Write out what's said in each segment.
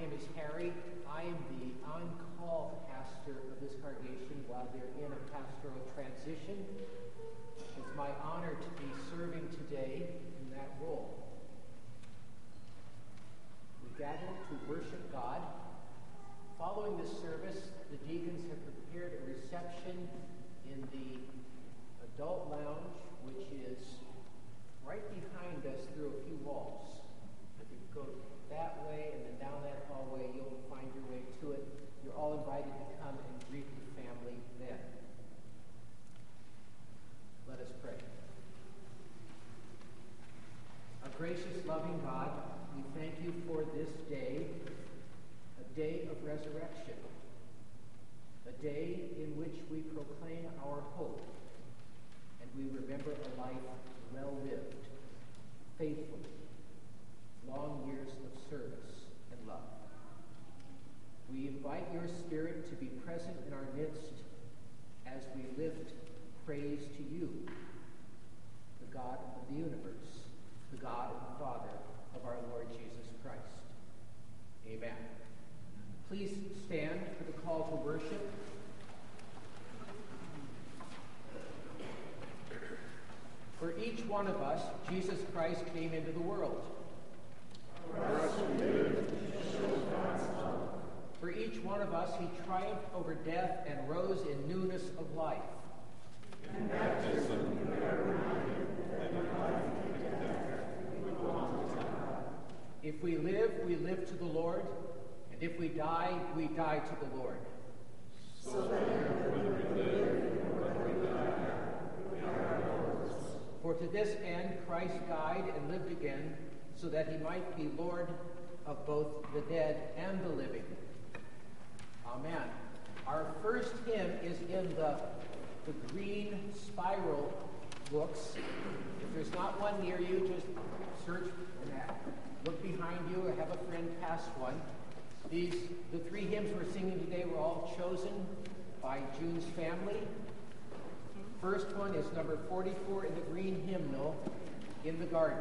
name is Harry. I am the on-call pastor of this congregation while they're in a pastoral transition. It's my honor to be serving today in that role. We gather to worship God. Following this service, the deacons have prepared a reception in the adult lounge, which is right behind us through a few walls. If you go that way and then down that hallway, you'll find your way to it. You're all invited to come and greet the family then. Let us pray. Our gracious, loving God, we thank you for this day, a day of resurrection, a day in which we proclaim our hope, and we remember a life well lived, faithfully, long years of service and love. We invite your Spirit to be present in our midst as we lift praise to you, the God of the universe, the God and Father of our Lord Jesus Christ. Amen. Please stand for the call to worship. For each one of us, Jesus Christ came into the world. For each one of us, he triumphed over death and rose in newness of life. In baptism, we are reminded that in life and death we belong to God. If we live to the Lord, and if we die to the Lord. So that whether we live or whether we die, we are Lord's. For to this end Christ died and lived again, so that he might be Lord of both the dead and the living. Amen. Our first hymn is in the green spiral books. If there's not one near you, just search for that. Look behind you or have a friend pass one. The three hymns we're singing today were all chosen by June's family. First one is number 44 in the green hymnal, In the Garden.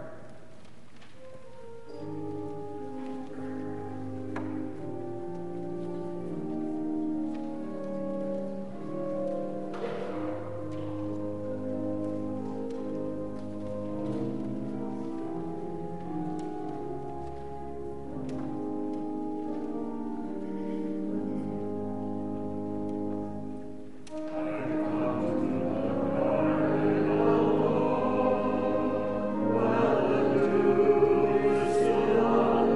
Well,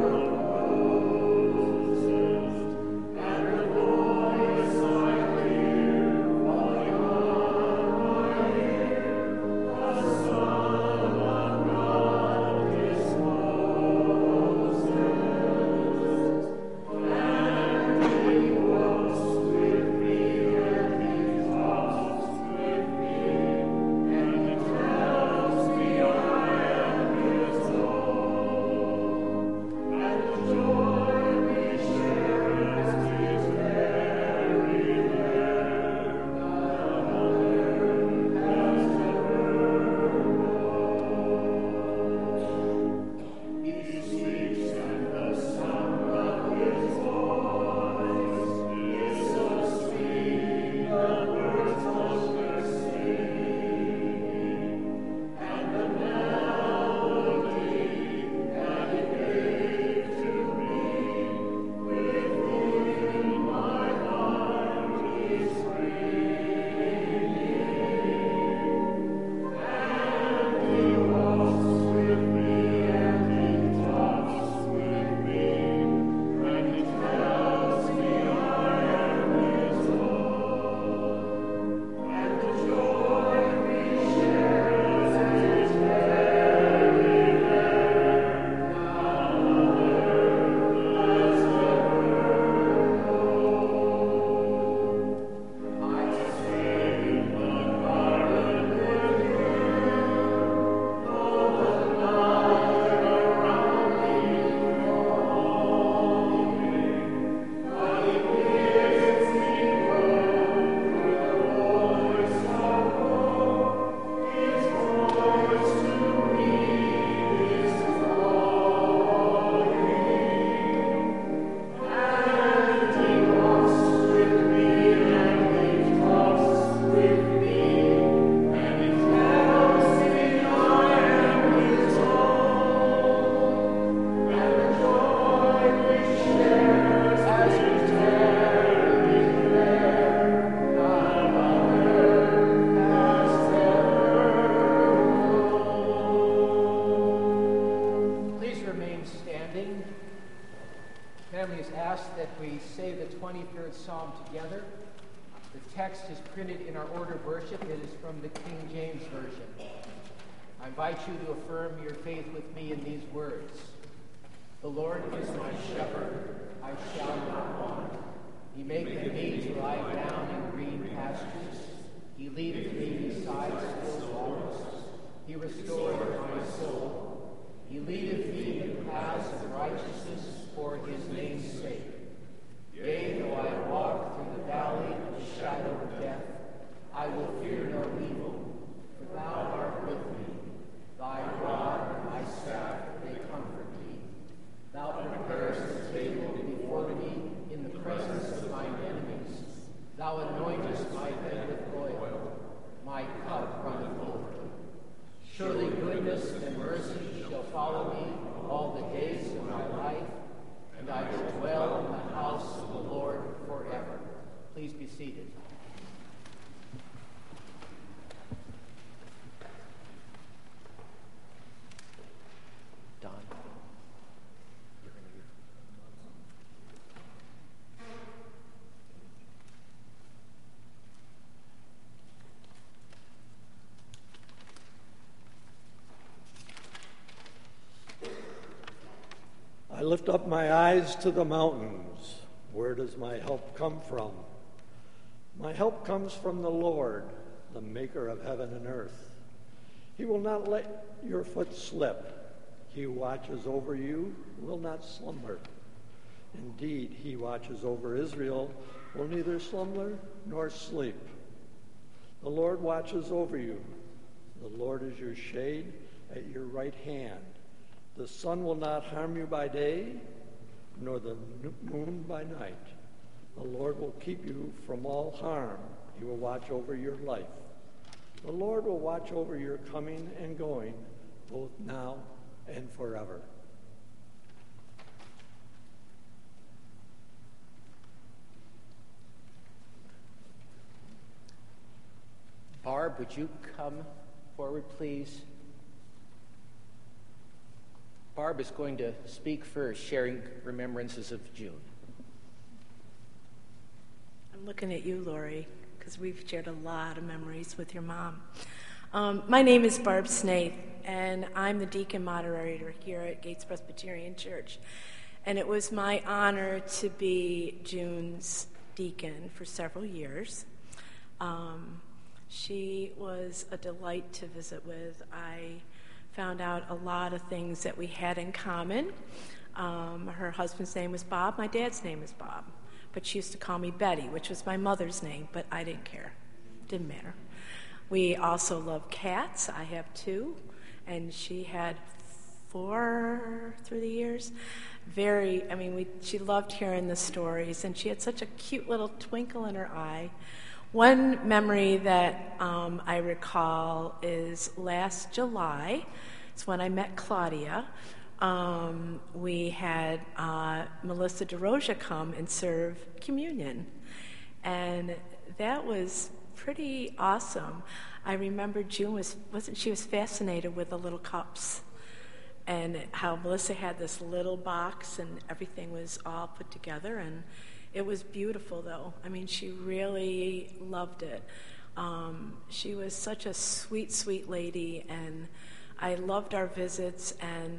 has asked that we say the 23rd Psalm together. The text is printed in our order of worship. It is from the King James Version. I invite you to affirm your faith with me in these words. The Lord is my shepherd, I shall not want. He maketh me to lie down in green pastures. He leadeth me beside still waters. He restoreth my soul. He leadeth me in the paths of righteousness for his name's sake. Yea, though I walk through the valley of the shadow of death, I will fear no evil, for thou art with me. Thy rod and thy staff, they comfort me. Thou preparest a table before me in the presence of mine enemies. Thou anointest my head with oil. My cup runneth over. Surely goodness and mercy shall follow me all the days of my life, and I will dwell in the house of the Lord forever. Please be seated. Don. I lift up my eyes to the mountains. Where does my help come from? My help comes from the Lord, the maker of heaven and earth. He will not let your foot slip. He who watches over you will not slumber. Indeed, he watches over Israel, will neither slumber nor sleep. The Lord watches over you. The Lord is your shade at your right hand. The sun will not harm you by day, nor the moon by night. The Lord will keep you from all harm. He will watch over your life. The Lord will watch over your coming and going, both now and forever. Barb, would you come forward, please? Barb is going to speak first, sharing remembrances of June. I'm looking at you, Lori, because we've shared a lot of memories with your mom. My name is Barb Snaith, and I'm the deacon moderator here at Gates Presbyterian Church. And it was my honor to be June's deacon for several years. She was a delight to visit with. I found out a lot of things that we had in common. Her husband's name was Bob. My dad's name is Bob. But she used to call me Betty, which was my mother's name, but I didn't care. Didn't matter. We also love cats. I have 2, and she had 4 through the years. She loved hearing the stories, and she had such a cute little twinkle in her eye. One memory that I recall is last July. It's when I met Claudia. We had Melissa DeRosia come and serve communion. And that was pretty awesome. I remember June was fascinated with the little cups and how Melissa had this little box and everything was all put together, and it was beautiful, though. She really loved it. She was such a sweet, sweet lady, and I loved our visits, and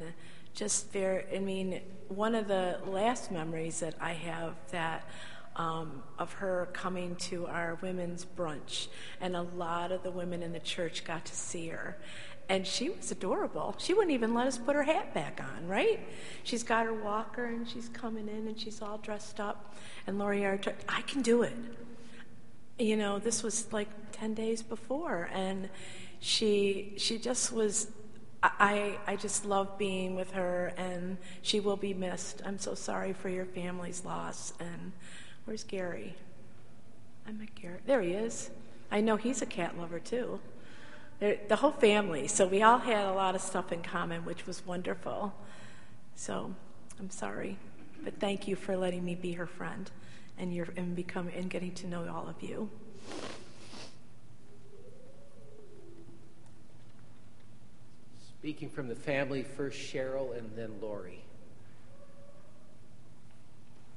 one of the last memories that I have of her coming to our women's brunch, and a lot of the women in the church got to see her. And she was adorable. She wouldn't even let us put her hat back on, right? She's got her walker, and she's coming in, and she's all dressed up. And Lori, I can do it. This was like 10 days before, and she just was. I just love being with her, and she will be missed. I'm so sorry for your family's loss. And where's Gary? I met Gary. There he is. I know he's a cat lover too. The whole family. So we all had a lot of stuff in common, which was wonderful. So I'm sorry, but thank you for letting me be her friend, and getting to know all of you. Speaking from the family, first Cheryl and then Lori.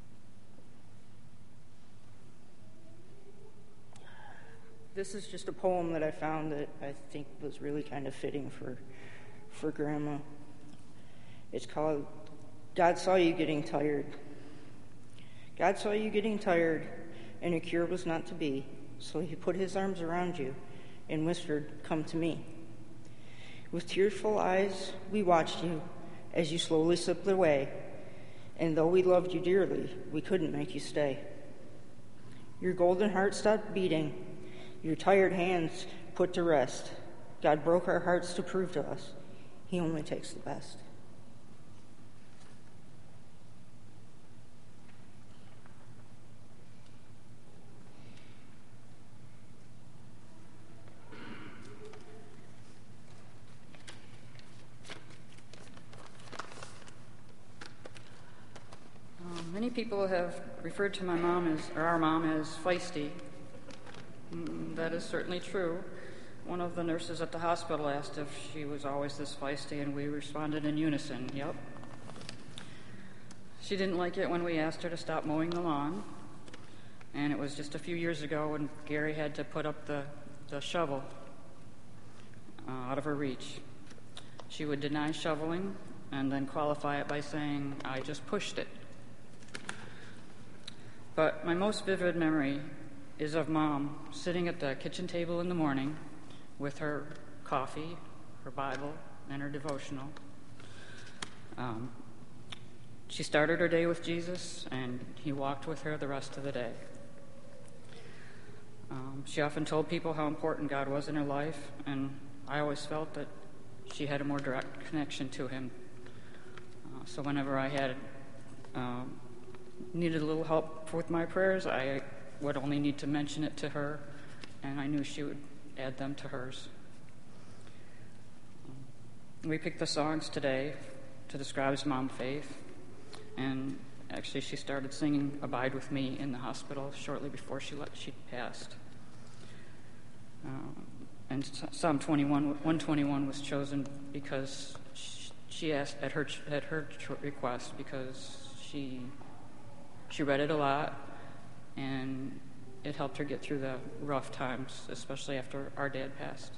This is just a poem that I found that I think was really kind of fitting for Grandma. It's called God Saw You Getting Tired. God saw you getting tired, and a cure was not to be, so he put his arms around you and whispered, "Come to me." With tearful eyes, we watched you as you slowly slipped away, and though we loved you dearly, we couldn't make you stay. Your golden heart stopped beating, your tired hands put to rest. God broke our hearts to prove to us he only takes the best. Many people have referred to our mom as feisty. That is certainly true. One of the nurses at the hospital asked if she was always this feisty, and we responded in unison, yep. She didn't like it when we asked her to stop mowing the lawn, and it was just a few years ago when Gary had to put up the shovel out of her reach. She would deny shoveling and then qualify it by saying, "I just pushed it." But my most vivid memory is of Mom sitting at the kitchen table in the morning with her coffee, her Bible, and her devotional. She started her day with Jesus, and he walked with her the rest of the day. She often told people how important God was in her life, and I always felt that she had a more direct connection to him. So whenever I had needed a little help with my prayers, I would only need to mention it to her, and I knew she would add them to hers. We picked the songs today to describe Mom's faith, and actually she started singing Abide With Me in the hospital shortly before she passed. And Psalm 121 was chosen because she asked at her request, because she read it a lot, and it helped her get through the rough times, especially after our dad passed.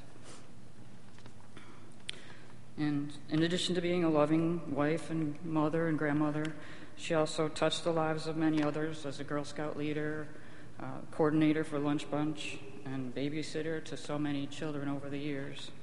And in addition to being a loving wife and mother and grandmother, she also touched the lives of many others as a Girl Scout leader, coordinator for Lunch Bunch, and babysitter to so many children over the years.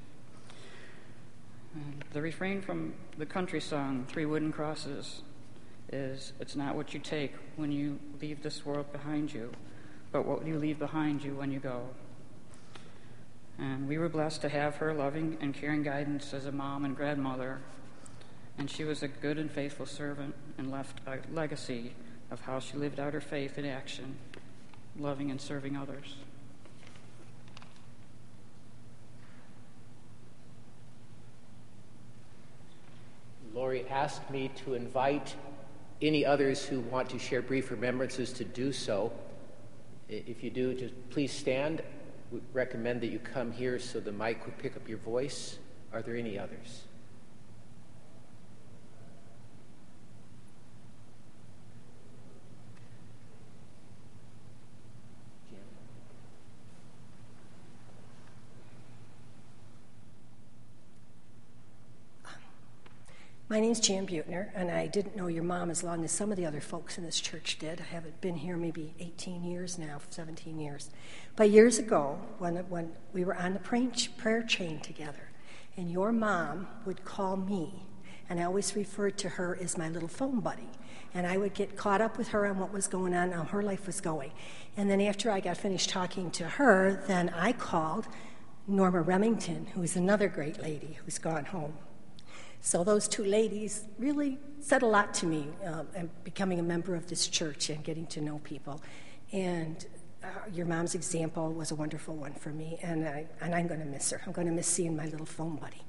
And the refrain from the country song, Three Wooden Crosses, is, "It's not what you take when you leave this world behind you, but what you leave behind you when you go." And we were blessed to have her loving and caring guidance as a mom and grandmother, and she was a good and faithful servant and left a legacy of how she lived out her faith in action, loving and serving others. Lori asked me to invite any others who want to share brief remembrances to do so. If you do, just please stand. We recommend that you come here so the mic would pick up your voice. Are there any others? My name's Jan Butner, and I didn't know your mom as long as some of the other folks in this church did. I haven't been here maybe 18 years now, 17 years. But years ago, when we were on the prayer chain together, and your mom would call me, and I always referred to her as my little phone buddy, and I would get caught up with her on what was going on, how her life was going. And then after I got finished talking to her, then I called Norma Remington, who is another great lady who's gone home. So those two ladies really said a lot to me, and becoming a member of this church and getting to know people. And your mom's example was a wonderful one for me, and I'm going to miss her. I'm going to miss seeing my little phone buddy.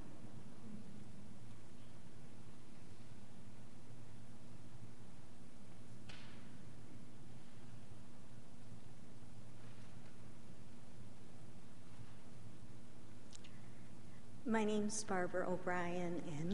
My name's Barbara O'Brien, and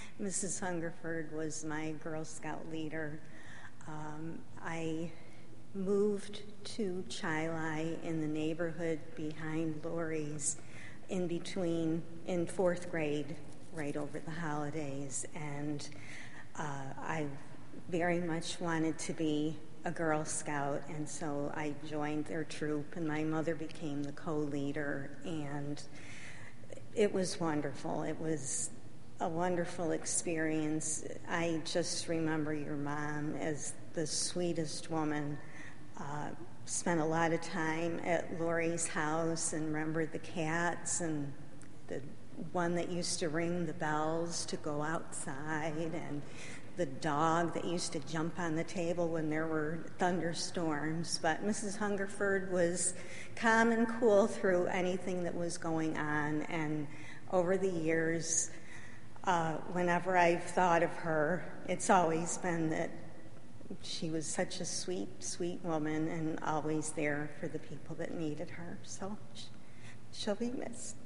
Mrs. Hungerford was my Girl Scout leader. I moved to Chili in the neighborhood behind Lori's in fourth grade, right over the holidays. And I very much wanted to be a Girl Scout, and so I joined their troop, and my mother became the co-leader, and it was wonderful. It was a wonderful experience. I just remember your mom as the sweetest woman. Spent a lot of time at Lori's house and remember the cats and the one that used to ring the bells to go outside and the dog that used to jump on the table when there were thunderstorms. But Mrs. Hungerford was calm and cool through anything that was going on. And over the years, whenever I've thought of her, it's always been that she was such a sweet, sweet woman and always there for the people that needed her. So she'll be missed.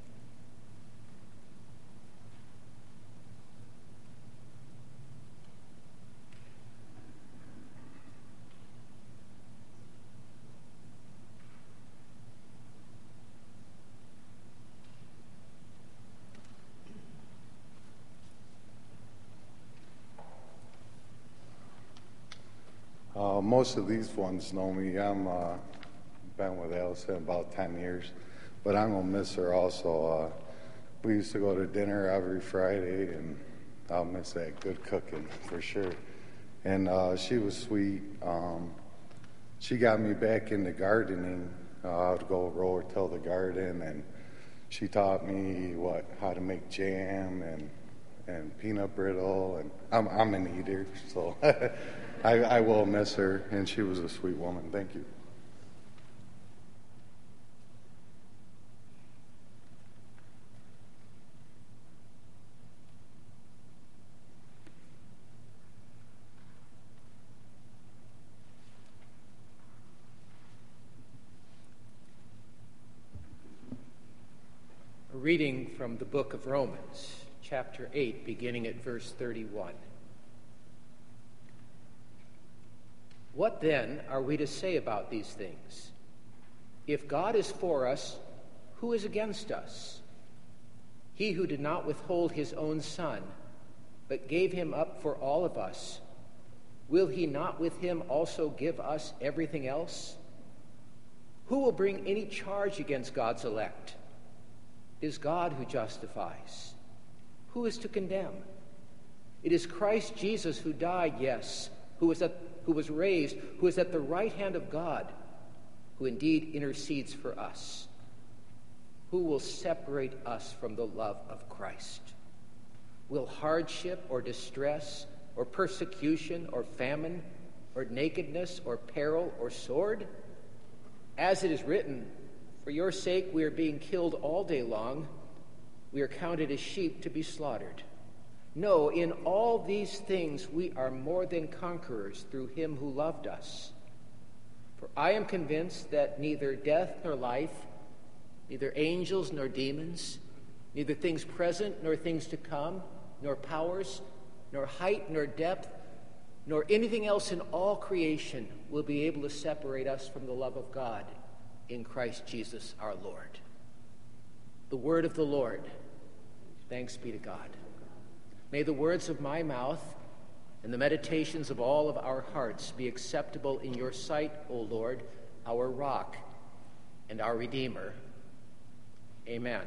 Most of these ones know me. I'm been with Allison about 10 years, but I'm gonna miss her also. We used to go to dinner every Friday, and I'll miss that good cooking for sure. And she was sweet. She got me back into gardening. I would go row-till the garden, and she taught me how to make jam and peanut brittle. And I'm an eater, so. I will miss her, and she was a sweet woman. Thank you. A reading from the book of Romans, chapter 8, beginning at verse 31. What then are we to say about these things? If God is for us, who is against us? He who did not withhold his own Son, but gave him up for all of us, will he not with him also give us everything else? Who will bring any charge against God's elect? It is God who justifies. Who is to condemn? It is Christ Jesus who died, yes, who was raised, who is at the right hand of God, who indeed intercedes for us. Who will separate us from the love of Christ? Will hardship or distress or persecution or famine or nakedness or peril or sword? As it is written, for your sake we are being killed all day long. We are counted as sheep to be slaughtered. No, in all these things we are more than conquerors through him who loved us. For I am convinced that neither death nor life, neither angels nor demons, neither things present nor things to come, nor powers, nor height nor depth, nor anything else in all creation will be able to separate us from the love of God in Christ Jesus our Lord. The word of the Lord. Thanks be to God. May the words of my mouth and the meditations of all of our hearts be acceptable in your sight, O Lord, our rock and our Redeemer. Amen.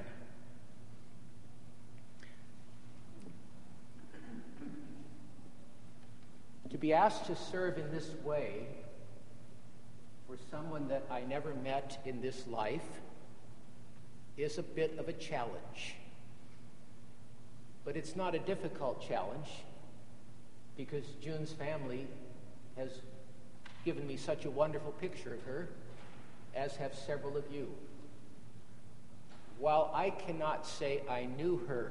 To be asked to serve in this way for someone that I never met in this life is a bit of a challenge. But it's not a difficult challenge because June's family has given me such a wonderful picture of her, as have several of you. While I cannot say I knew her,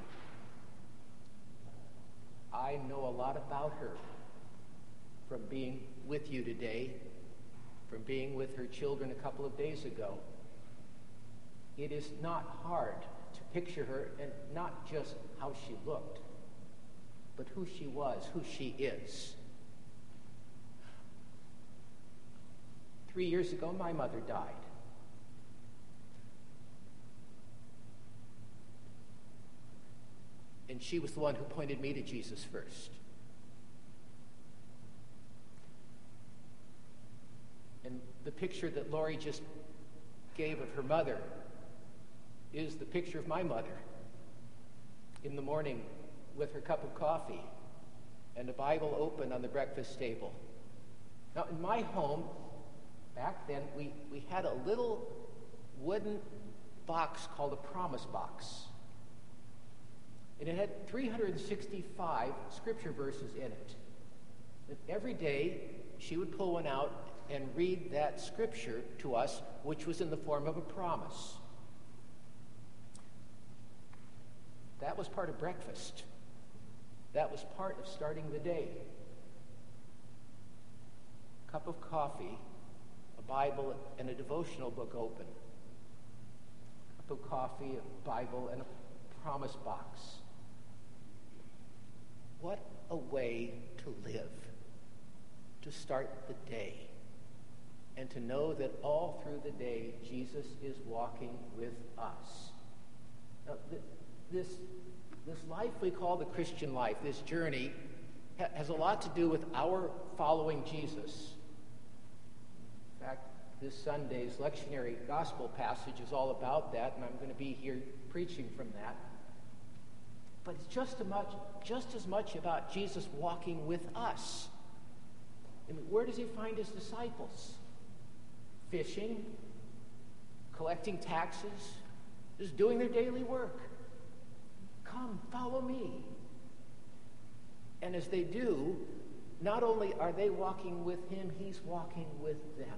I know a lot about her from being with you today, from being with her children a couple of days ago. It is not hard to picture her, and not just how she looked, but who she was, who she is. 3 years ago, my mother died. And she was the one who pointed me to Jesus first. And the picture that Lori just gave of her mother is the picture of my mother in the morning with her cup of coffee and a Bible open on the breakfast table. Now, in my home, back then, we had a little wooden box called a promise box. And it had 365 scripture verses in it. And every day, she would pull one out and read that scripture to us, which was in the form of a promise. That was part of breakfast. That was part of starting the day. A cup of coffee, a Bible, and a devotional book open. A cup of coffee, a Bible, and a promise box. What a way to live, to start the day, and to know that all through the day, Jesus is walking with us. Now, this life we call the Christian life, this journey, has a lot to do with our following Jesus. In fact, this Sunday's lectionary gospel passage is all about that, and I'm going to be here preaching from that. But it's just as much about Jesus walking with us. I mean, where does he find his disciples? Fishing, collecting taxes, just doing their daily work. Come, follow me. And as they do, not only are they walking with him, he's walking with them.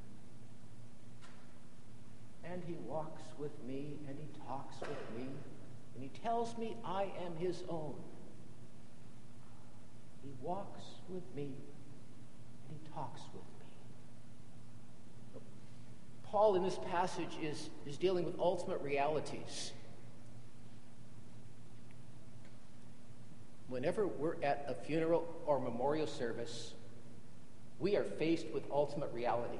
And he walks with me, and he talks with me, and he tells me I am his own. He walks with me, and he talks with me. Paul, in this passage, is dealing with ultimate realities. Whenever we're at a funeral or memorial service, we are faced with ultimate reality.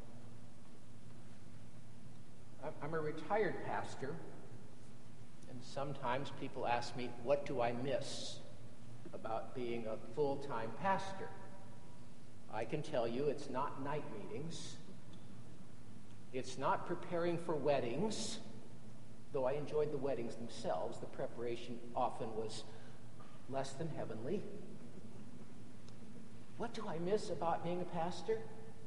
I'm a retired pastor, and sometimes people ask me, what do I miss about being a full-time pastor? I can tell you it's not night meetings. It's not preparing for weddings, though I enjoyed the weddings themselves. The preparation often was less than heavenly. What do I miss about being a pastor?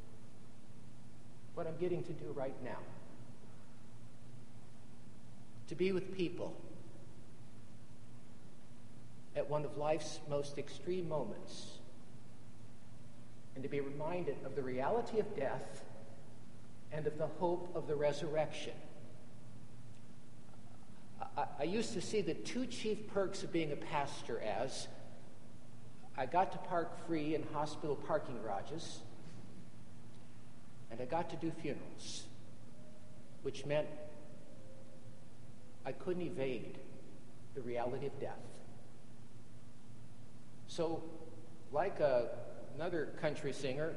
What I'm getting to do right now. To be with people at one of life's most extreme moments, and to be reminded of the reality of death and of the hope of the resurrection. I used to see the two chief perks of being a pastor as I got to park free in hospital parking garages, and I got to do funerals, which meant I couldn't evade the reality of death. So, like another country singer,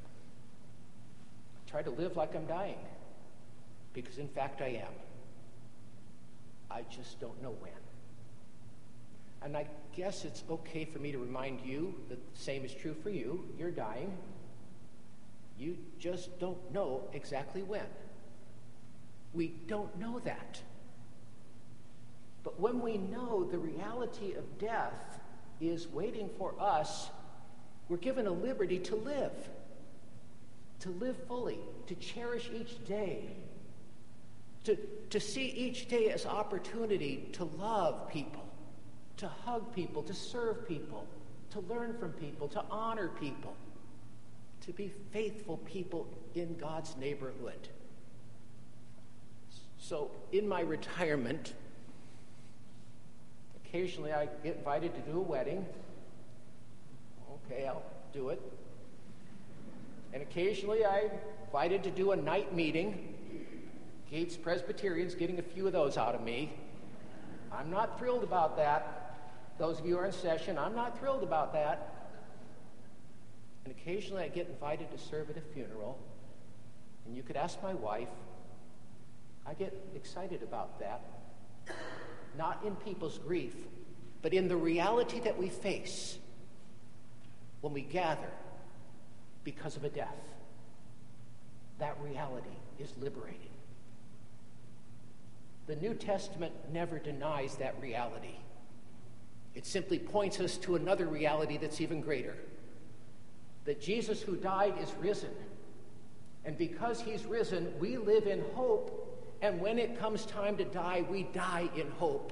I try to live like I'm dying, because in fact I am. I just don't know when. And I guess it's okay for me to remind you that the same is true for you. You're dying. You just don't know exactly when. We don't know that. But when we know the reality of death is waiting for us, we're given a liberty to live fully, to cherish each day, to see each day as opportunity to love people, to hug people, to serve people, to learn from people, to honor people, to be faithful people in God's neighborhood. So in my retirement, occasionally I get invited to do a wedding. Okay, I'll do it. And occasionally I'm invited to do a night meeting. Gates Presbyterian's getting a few of those out of me. I'm not thrilled about that. Those of you who are in session, I'm not thrilled about that. And occasionally I get invited to serve at a funeral. And you could ask my wife. I get excited about that. Not in people's grief, but in the reality that we face when we gather because of a death. That reality is liberating. The New Testament never denies that reality. It simply points us to another reality that's even greater. That Jesus who died is risen. And because he's risen, we live in hope. And when it comes time to die, we die in hope.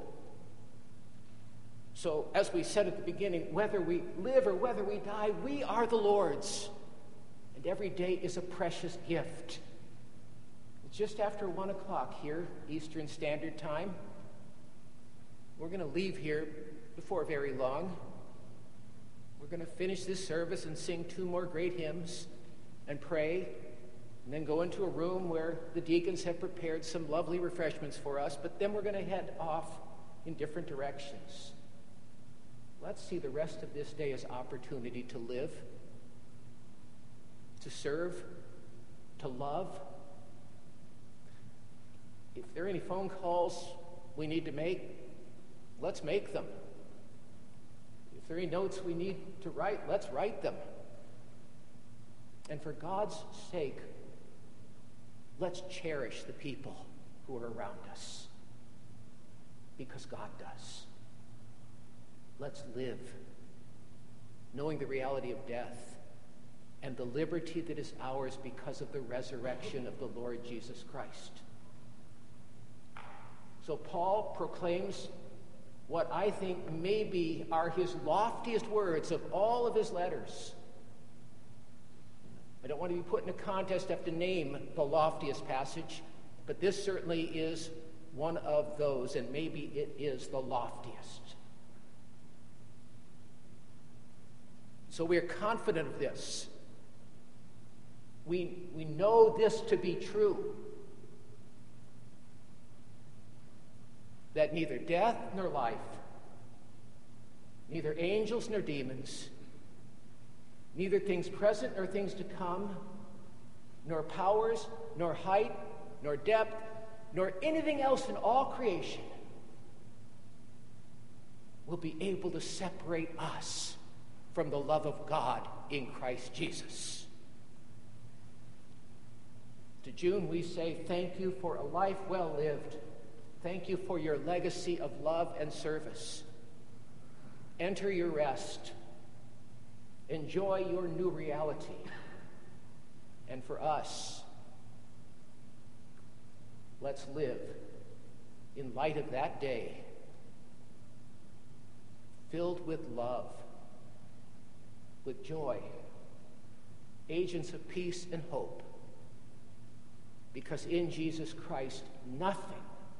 So, as we said at the beginning, whether we live or whether we die, we are the Lord's. And every day is a precious gift. It's just after 1 o'clock here, Eastern Standard Time. We're going to leave here before very long. We're going to finish this service and sing 2 more great hymns and pray, and then go into a room where the deacons have prepared some lovely refreshments for us, but then we're going to head off in different directions. Let's see the rest of this day as opportunity to live, to serve, to love. If there are any phone calls we need to make, let's make them. If there are any notes we need to write, let's write them. And for God's sake, let's cherish the people who are around us, because God does. Let's live, knowing the reality of death and the liberty that is ours because of the resurrection of the Lord Jesus Christ. So Paul proclaims what I think maybe are his loftiest words of all of his letters. I don't want to be put in a contest, I have to name the loftiest passage, but this certainly is one of those, and maybe it is the loftiest. So we are confident of this. We know this to be true, that neither death nor life, neither angels nor demons, neither things present nor things to come, nor powers, nor height, nor depth, nor anything else in all creation will be able to separate us from the love of God in Christ Jesus. To June, we say thank you for a life well lived. Thank you for your legacy of love and service. Enter your rest. Enjoy your new reality. And for us, let's live in light of that day, filled with love, with joy, agents of peace and hope, because in Jesus Christ, nothing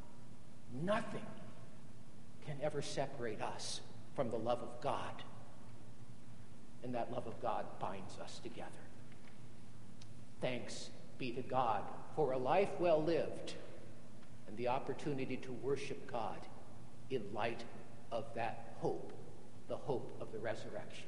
can ever separate us from the love of God. And that love of God binds us together. Thanks be to God for a life well lived and the opportunity to worship God in light of that hope, the hope of the resurrection.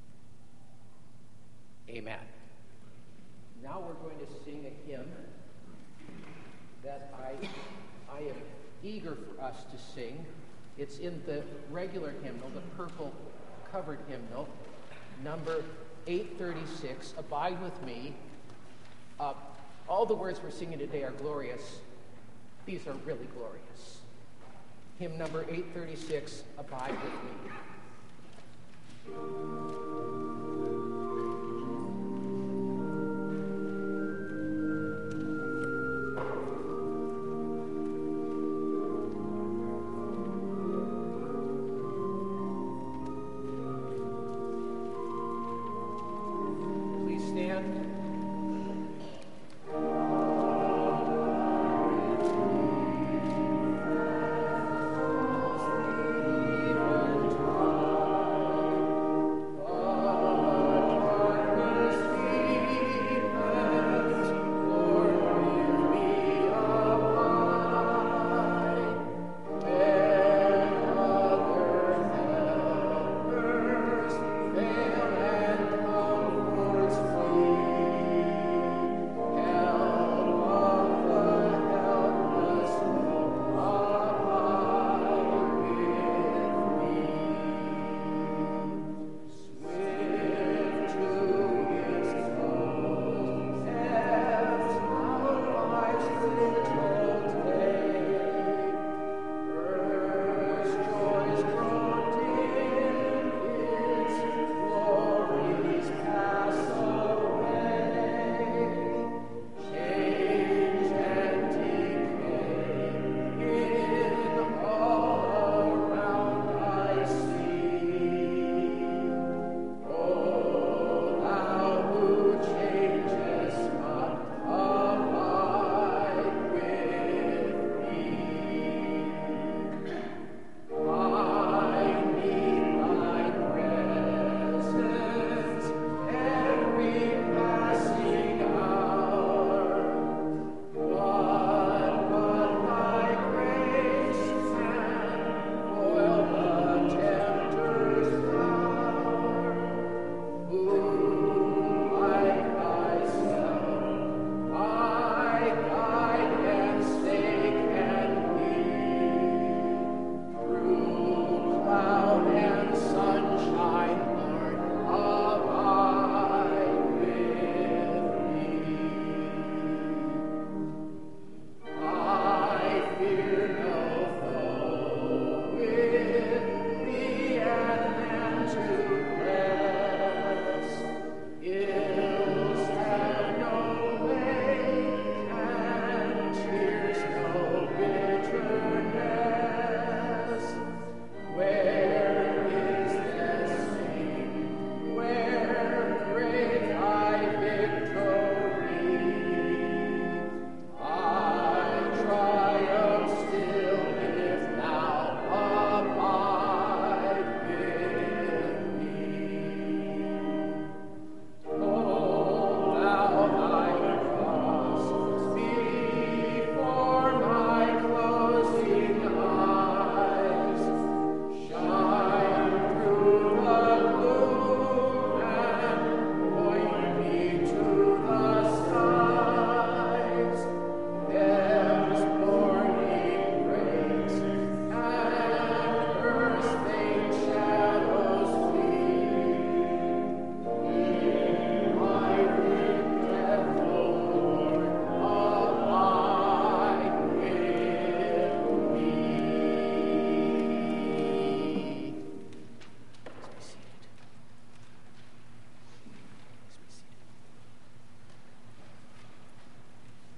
Amen. Now we're going to sing a hymn that I am eager for us to sing. It's in the regular hymnal, the purple covered hymnal, number 836, Abide With Me. All the words we're singing today are glorious. These are really glorious. Hymn number 836, Abide With Me. Fail and comforts flee.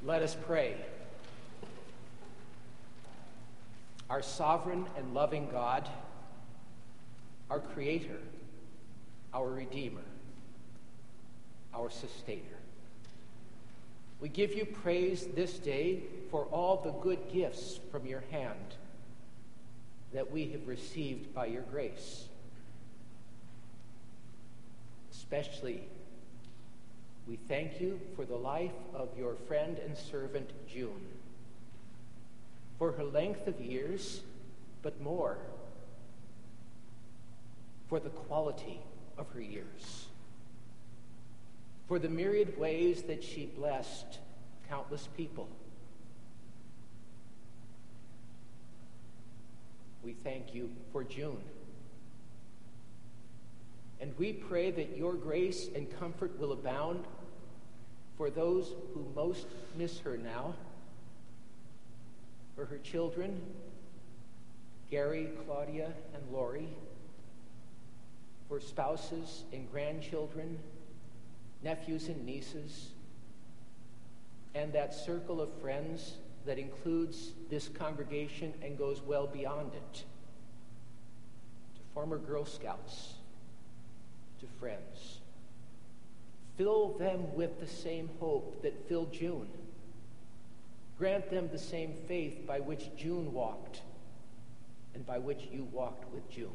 Let us pray. Our sovereign and loving God, our Creator, our Redeemer, our Sustainer, we give you praise this day for all the good gifts from your hand that we have received by your grace. Especially, we thank you for the life of your friend and servant June, for her length of years, but more, for the quality of her years, for the myriad ways that she blessed countless people. We thank you for June. And we pray that your grace and comfort will abound for those who most miss her now, for her children, Gary, Claudia, and Lori, for spouses and grandchildren, nephews and nieces, and that circle of friends that includes this congregation and goes well beyond it, to former Girl Scouts, to friends. Fill them with the same hope that filled June. Grant them the same faith by which June walked and by which you walked with June.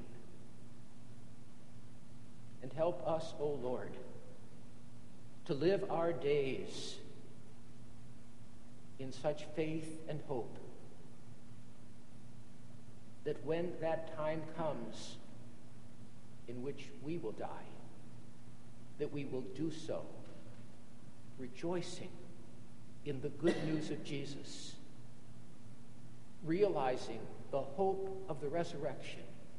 And help us, O Lord, to live our days in such faith and hope that when that time comes in which we will die, that we will do so rejoicing in the good news of Jesus, realizing the hope of the resurrection.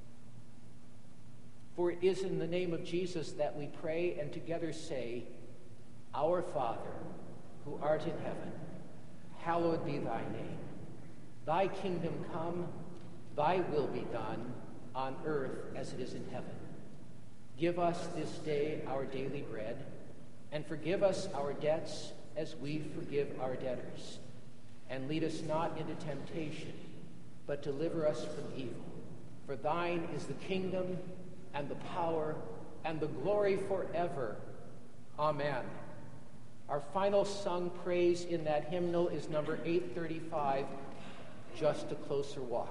For it is in the name of Jesus that we pray and together say, Our Father, who art in heaven, hallowed be thy name. Thy kingdom come, thy will be done, on earth as it is in heaven. Give us this day our daily bread, and forgive us our debts as we forgive our debtors. And lead us not into temptation, but deliver us from evil. For thine is the kingdom, and the power, and the glory forever. Amen. Our final sung praise in that hymnal is number 835, Just a Closer Walk.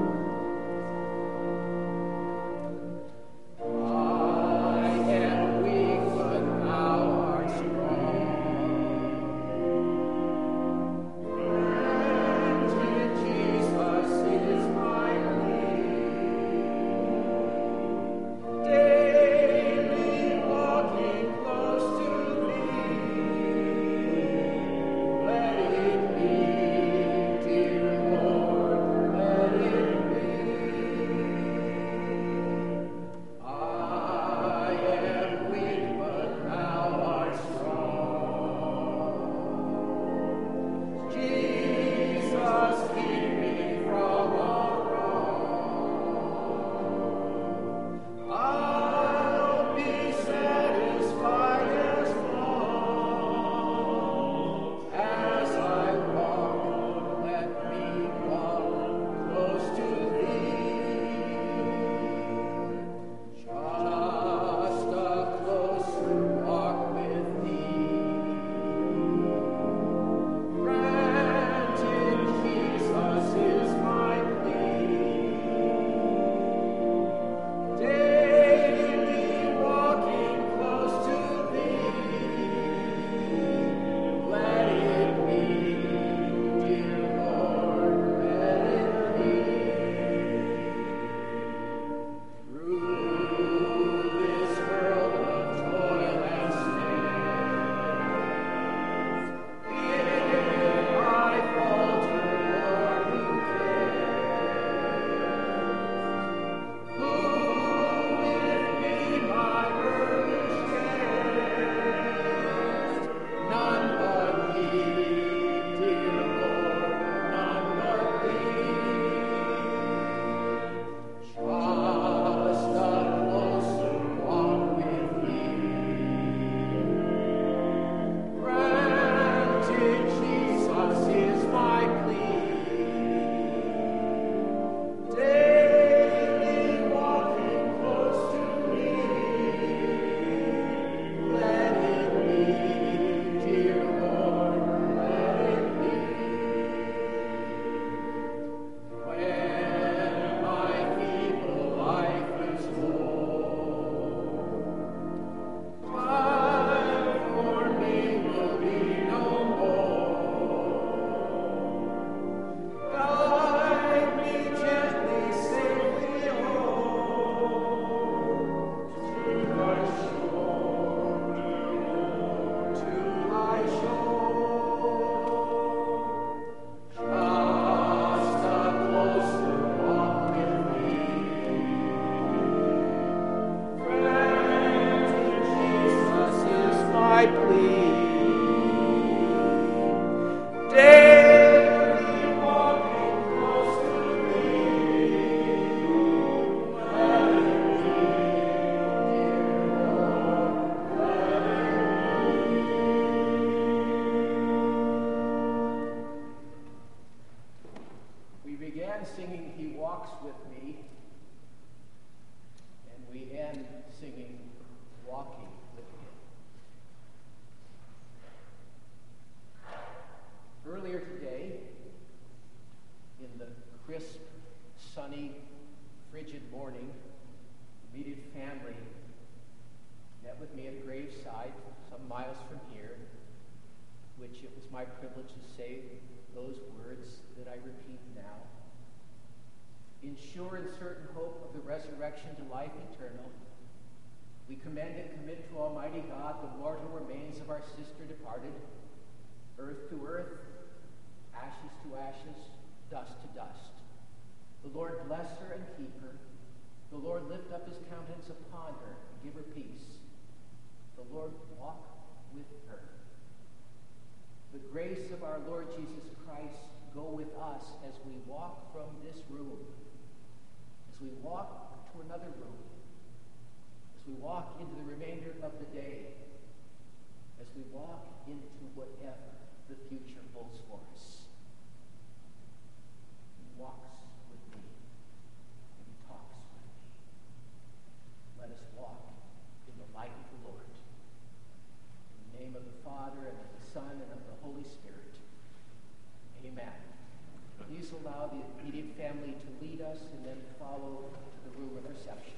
I am began singing He Walks With Me, and we end singing Walking with Him. Earlier today, in the crisp, sunny, frigid morning, the immediate family met with me at graveside some miles from here, which it was my privilege to say those words that I repeat now. In sure and certain hope of the resurrection to life eternal, we commend and commit to Almighty God the mortal remains of our sister departed, earth to earth, ashes to ashes, dust to dust. The Lord bless her and keep her. The Lord lift up his countenance upon her and give her peace. The Lord walk with her. The grace of our Lord Jesus Christ go with us as we walk from this room, as we walk to another room, as we walk into the remainder of the day, as we walk into whatever the future holds for us. He walks with me, and he talks with me. Let us walk in the light of the Lord. In the name of the Father, and of the Son, and of the Holy Spirit. Amen. Please allow the immediate family to lead us and then follow to the room of reception.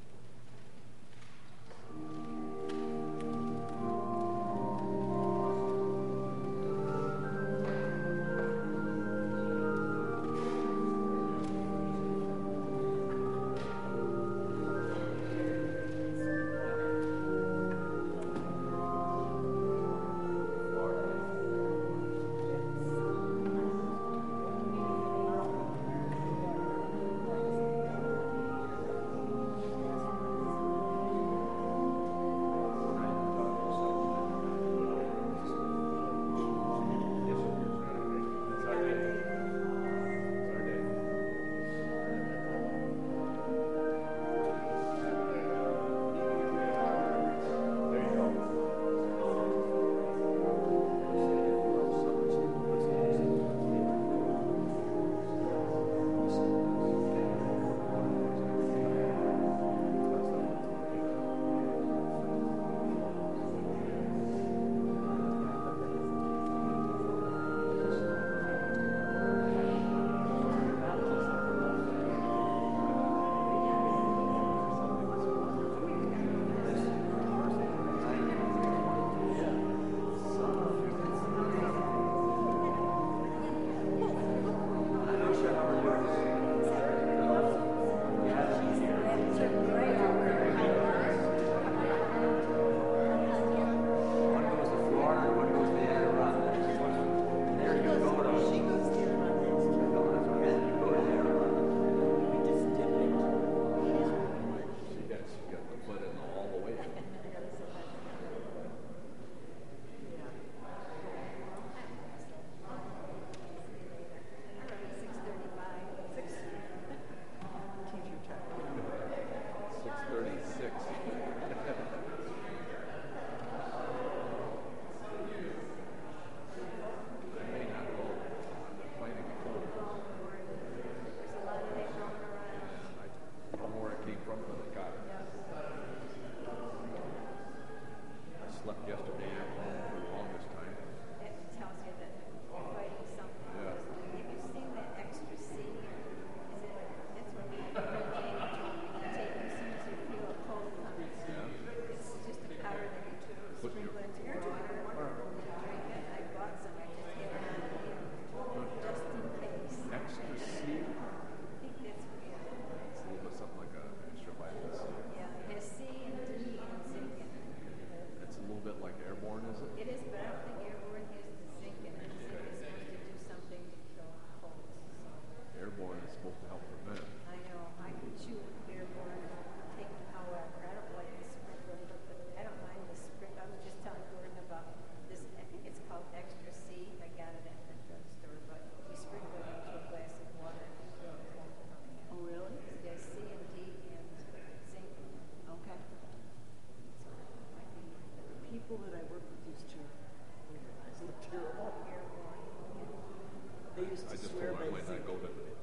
People that I work with used to realize they're terrible. They used to swear by zinc.